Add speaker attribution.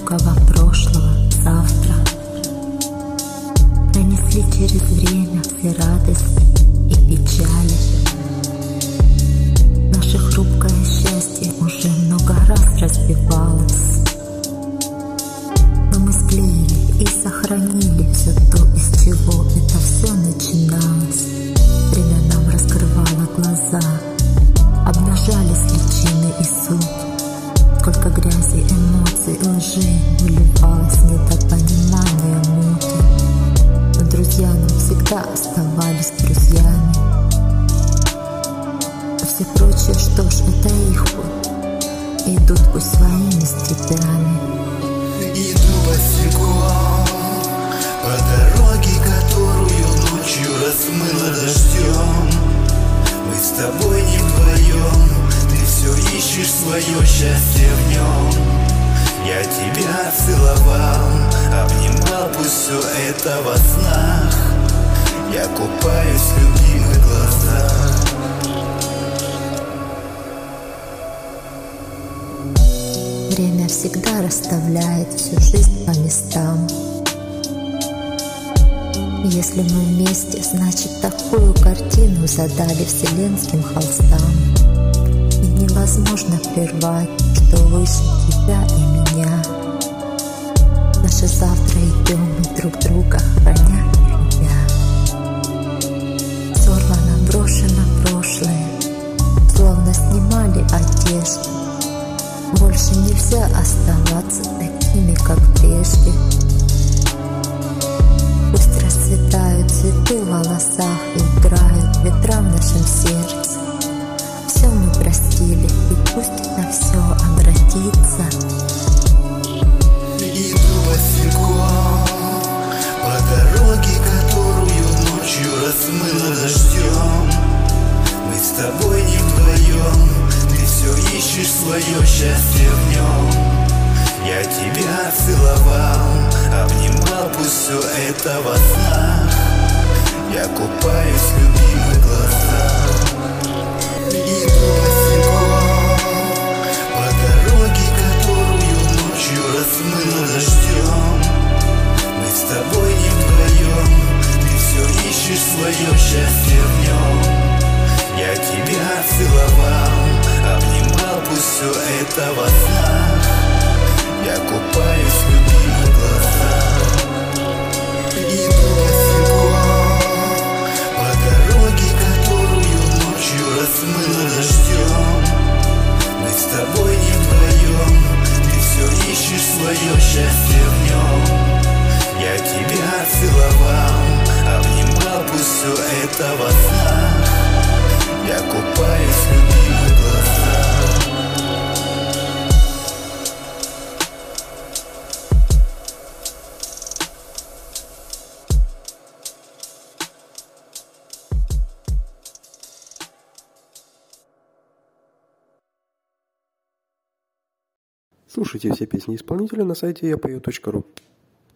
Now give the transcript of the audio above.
Speaker 1: далекого прошлого завтра. Пронесли через время все радости и печали. Наше хрупкое счастье уже много раз разбивалось, но мы склеили и сохранили все то, из чего это все начиналось. Время нам раскрывало глаза, обнажались личины и суть. Сколько грязи, эмоций, лжи выливалось, недопонимание, муки. Но друзья нам всегда оставались друзьями. А все прочее, что ж, это их путь. Идут пусть своими степями.
Speaker 2: Иду босиком по дороге, которую ночью размыло дождем. Мы с тобой не вдвоем, ты все ищешь свое счастье в нем. Я тебя целовал, обнимал, пусть все это во снах. Я купаюсь в любимых глазах.
Speaker 1: Время всегда расставляет всю жизнь по местам. Если мы вместе, значит такую картину задали вселенским холстам. И невозможно прервать, что выше тебя и меня. Наше завтра идем мы друг друга храня и любя. Сорвано, брошено прошлое, словно снимали одежду. Больше нельзя оставаться такими, как прежде. Пусть расцветают цветы в волосах и играют ветра в нашем сердце. Все мы простили, и пусть это все обратится.
Speaker 2: Иду босиком по дороге, которую ночью размыло дождем. Мы с тобой не вдвоем, ты все ищешь свое счастье в нем. Я тебя целовал, обнимал, пусть все это во снах. Я купаюсь в любимых глазах. Иду босиком по дороге, которую ночью размыло дождем. Мы с тобой не вдвоем, ты все ищешь свое счастье в нем. Я тебя целовал, обнимал, пусть все это во снах. Я купаюсь в любимых глазах. Иду босиком по дороге, которую ночью размыло дождем. Мы с тобой не вдвоем, ты все ищешь свое счастье в нем. Я тебя целовал, обнимал, пусть все это во снах. Я купаюсь в любимых глазах.
Speaker 3: Слушайте все песни исполнителя на сайте yapeo.ru.